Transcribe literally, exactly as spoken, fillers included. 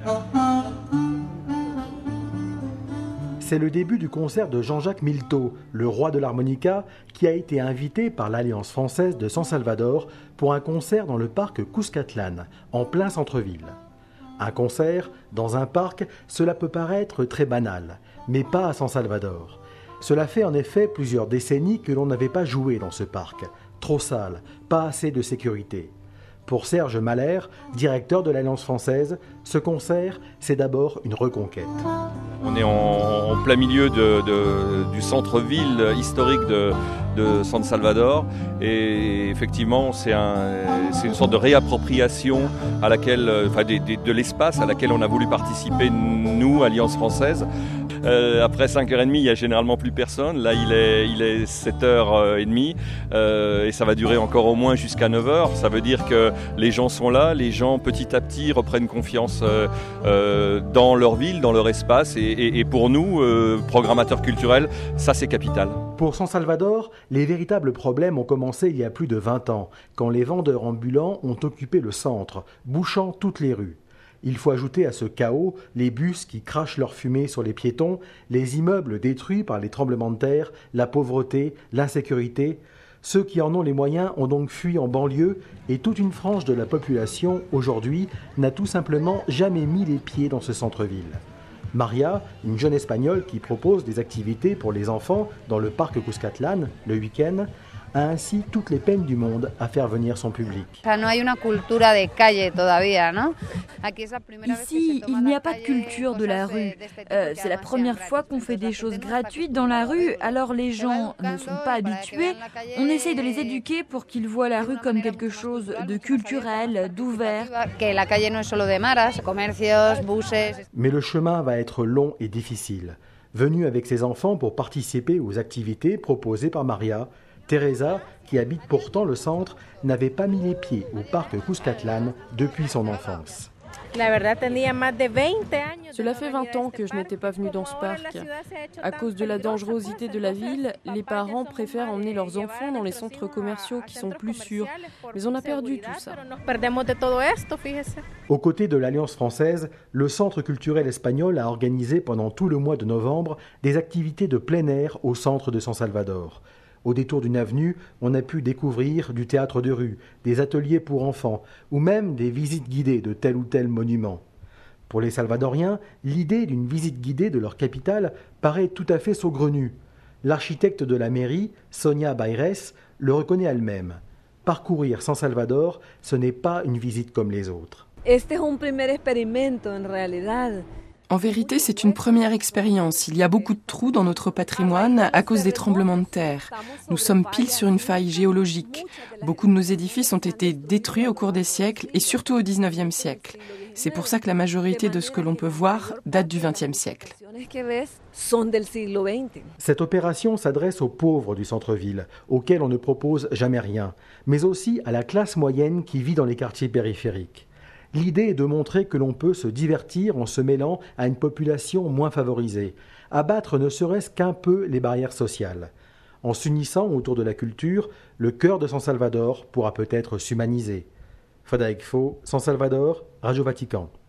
C'est le début du concert de Jean-Jacques Milteau, le roi de l'harmonica, qui a été invité par l'Alliance française de San Salvador pour un concert dans le parc Cuscatlán, en plein centre-ville. Un concert dans un parc, cela peut paraître très banal, mais pas à San Salvador. Cela fait en effet plusieurs décennies que l'on n'avait pas joué dans ce parc. Trop sale, pas assez de sécurité. Pour Serge Mahler, directeur de l'Alliance française, ce concert, c'est d'abord une reconquête. On est en, en plein milieu de, de, du centre-ville historique de, de San Salvador et effectivement c'est, un, c'est une sorte de réappropriation à laquelle, enfin, de, de, de l'espace à laquelle on a voulu participer nous, Alliance française. Euh, après cinq heures trente, il n'y a généralement plus personne. Là, il est, il est sept heures trente euh, et ça va durer encore au moins jusqu'à neuf heures. Ça veut dire que les gens sont là, les gens petit à petit reprennent confiance euh, euh, dans leur ville, dans leur espace. Et, et, et pour nous, euh, programmateurs culturels, ça c'est capital. Pour San Salvador, les véritables problèmes ont commencé il y a plus de vingt ans, quand les vendeurs ambulants ont occupé le centre, bouchant toutes les rues. Il faut ajouter à ce chaos les bus qui crachent leur fumée sur les piétons, les immeubles détruits par les tremblements de terre, la pauvreté, l'insécurité. Ceux qui en ont les moyens ont donc fui en banlieue et toute une frange de la population, aujourd'hui, n'a tout simplement jamais mis les pieds dans ce centre-ville. Maria, une jeune Espagnole qui propose des activités pour les enfants dans le parc Cuscatlán le week-end, a ainsi toutes les peines du monde à faire venir son public. Ici, il n'y a pas de culture de la rue. Euh, c'est la première fois qu'on fait des choses gratuites dans la rue, alors les gens ne sont pas habitués. On essaye de les éduquer pour qu'ils voient la rue comme quelque chose de culturel, d'ouvert. Mais le chemin va être long et difficile. Venue avec ses enfants pour participer aux activités proposées par Maria, Teresa, qui habite pourtant le centre, n'avait pas mis les pieds au parc Cuscatlán depuis son enfance. Cela fait vingt ans que je n'étais pas venue dans ce parc. À cause de la dangerosité de la ville, les parents préfèrent emmener leurs enfants dans les centres commerciaux qui sont plus sûrs. Mais on a perdu tout ça. Aux côtés de l'Alliance française, le Centre culturel espagnol a organisé pendant tout le mois de novembre des activités de plein air au centre de San Salvador. Au détour d'une avenue, on a pu découvrir du théâtre de rue, des ateliers pour enfants ou même des visites guidées de tel ou tel monument. Pour les Salvadoriens, l'idée d'une visite guidée de leur capitale paraît tout à fait saugrenue. L'architecte de la mairie, Sonia Bayres, le reconnaît elle-même. Parcourir San Salvador, ce n'est pas une visite comme les autres. En vérité, c'est une première expérience. Il y a beaucoup de trous dans notre patrimoine à cause des tremblements de terre. Nous sommes pile sur une faille géologique. Beaucoup de nos édifices ont été détruits au cours des siècles et surtout au dix-neuvième siècle. C'est pour ça que la majorité de ce que l'on peut voir date du vingtième siècle. Cette opération s'adresse aux pauvres du centre-ville, auxquels on ne propose jamais rien, mais aussi à la classe moyenne qui vit dans les quartiers périphériques. L'idée est de montrer que l'on peut se divertir en se mêlant à une population moins favorisée, abattre ne serait-ce qu'un peu les barrières sociales. En s'unissant autour de la culture, le cœur de San Salvador pourra peut-être s'humaniser. Frédéric Faux, San Salvador, Radio Vatican.